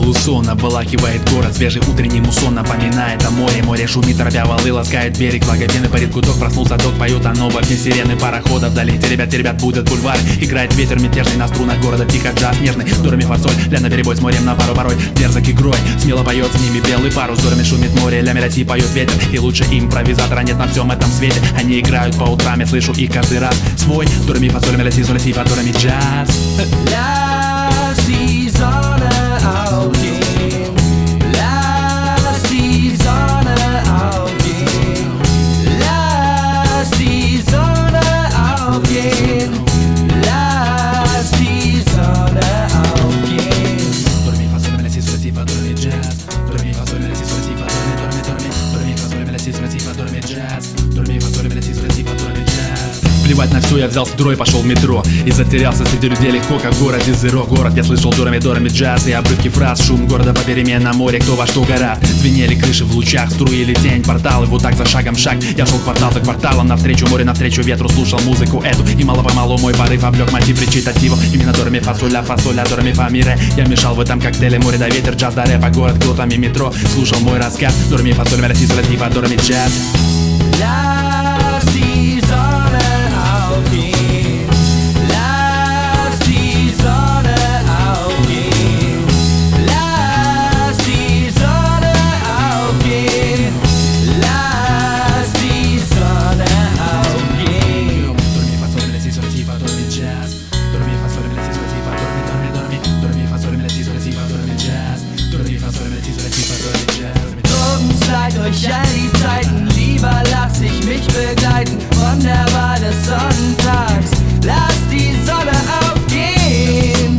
полусон обволакивает город, свежий утренний муссон напоминает о море. Море шумит, тропя валы, ласкает берег, благовейный парит гудок, проснулся док, поют о новом дне сирены парохода. Вдали теребят будут бульвары, играет ветер мятежный на струнах города, тихо джаз нежный, дурами фасоль, ля наперебой с морем на пару порой, дерзок игрой, смело поет с ними белый парус, дурами шумит море, ля России поет ветер, и лучше импровизатора нет на всем этом свете. Они играют по утрам, я слышу их каждый раз свой, дурами фасоль, ля си, соль, си, фа, дурами джаз. Lass die Sonne aufgehen, lass die Sonne aufgehen, lass die Sonne aufgehen, lass die Sonne aufgehen. Dormi fa sol, ля си, соль, си, фа, дурами джаз. Dormi fa sol, ля си, соль, си, фа, dormi. Dormi fa sol, ля си, соль, си, фа, дурами джаз. Dormi fa sol, ля си, соль, си, фа, дурами джаз. Плевать на все, я взял строй, пошел в метро и затерялся среди людей легко, как в городе Зеро. Город я слышал дурами джаз и обрывки фраз, шум города попеременно, море, кто во что гораст. Звенели крыши в лучах, струили тень, порталы, вот так за шагом шаг. Я шел квартал за кварталом, навстречу морю, навстречу ветру, слушал музыку эту, и мало-помалу мой порыв облег мотив речитатива. Именно дорами фасоля, дорами фа ми ре. Я мешал в этом коктейле, море да ветер, джаз да рэпа, город крутами метро. Слушал мой рассказ, дорами фасоля, ля си, соль, си, фа, дорами джаз. Lass die Sonne aufgehen, lass die Sonne aufgehen, lass die Sonne aufgehen, lass die Sonne aufgehen. Dormi fa sol, ля си, соль, си, фа, дорами джаз. Dormi fa sol, ля си, соль, си, фа, dormi. Dormi fa sol, ля си, соль, си, фа, дорами джаз. Dormi fa sol, ля си, соль, си, фа, дорами джаз. Drogenslide durch all die Zeiten, lieber lass ich mich begleiten von der Wahl des Sonntags. Lass die Sonne aufgehen,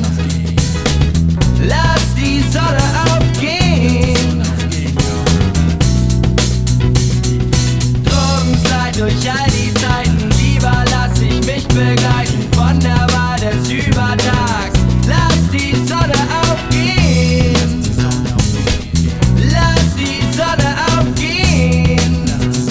lass die Sonne aufgehen. Drogenslide durch all die Zeiten, lieber lass ich mich begleiten von der Wahl des Übertags. Lass die Sonne aufgehen, lass die Sonne aufgehen.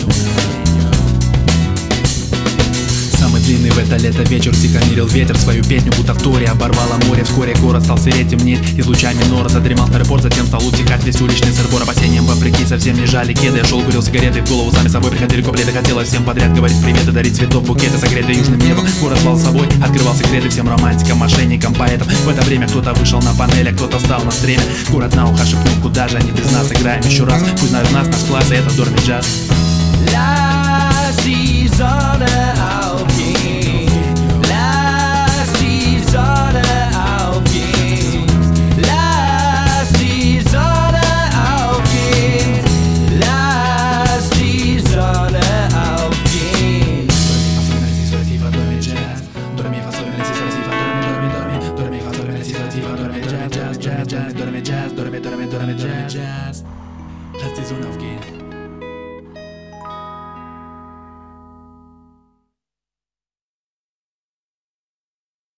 Самый длинный в это лето вечер тихомирил ветер свою песню, будто в торе оборвало море. Вскоре город стал сереть, темнеть, из луча минора задремал аэропорт, затем стал утихать весь уличный сырбор. Опасением вопреки совсем не жали кеды. Я шел, курил сигареты, в голову сами собой приходили куплеты. Хотелось всем подряд говорить привет и дарить цветов букеты, согретые южным небом. Город звал с собой, открывал секреты всем романтикам, мошенникам, поэтам. В это время кто-то вышел на панель, а кто-то встал на стреме. Город на ухо шепнул, куда же они без нас, играем еще раз. Пусть знают нас, наш класс, и это дорми джаз. Lass die Sonne aufgehen, lass die Sonne aufgehen, lass die Sonne aufgehen, lass die Sonne aufgehen. Dormi fa sol, ля си, соль, си, фа, dormi. Dormi fa sol, ля си, соль, си, фа, dormi, jazz, jazz, jazz, jazz, dormi, jazz, dormi, jazz. Lass die Sonne aufgehen.